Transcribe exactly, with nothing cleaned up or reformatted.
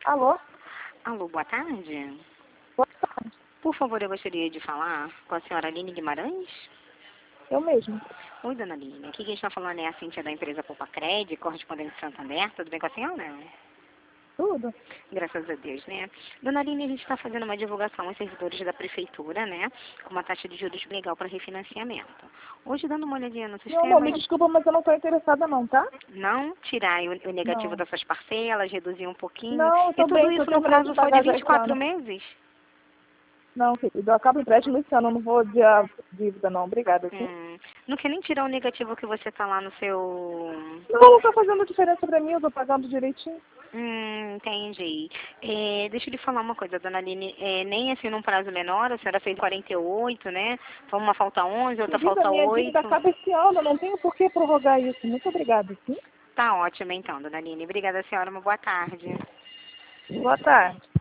Alô? Alô, boa tarde. Boa tarde. Por favor, eu gostaria de falar com a senhora Aline Guimarães. Eu mesmo. Oi, dona Aline. Aqui quem está falando é a Cíntia da empresa Poupa-Cred, correspondente Santander. Tudo bem com a senhora? Tudo? Graças a Deus, né? Dona Aline, a gente está fazendo uma divulgação aos servidores da prefeitura, né? Com uma taxa de juros legal para refinanciamento. Hoje, dando uma olhadinha no Meu amor, sistema... me desculpa, mas eu não estou interessada não, tá? Não tirar o, o negativo Não. das suas parcelas, reduzir um pouquinho. Não, eu E tô tudo bem, tô isso no terminando de prazo só de pagar já vinte e esse quatro ano. meses? Não, querido, eu acabo o empréstimo esse ano, eu não vou adiar dívida não, obrigada, sim? Hum, não quer nem tirar o negativo que você tá lá no seu... Não, não tá fazendo diferença pra mim, eu tô pagando direitinho. Hum, entendi. É, deixa eu lhe falar uma coisa, dona Aline. É, nem assim num prazo menor, a senhora fez quarenta e oito, né? Uma falta onze, outra Querida, falta minha dívida oito. acaba esse ano, eu não tenho por que prorrogar isso. Muito obrigada, sim? Tá ótimo então, dona Aline. Obrigada, senhora. Uma boa tarde. Boa tarde.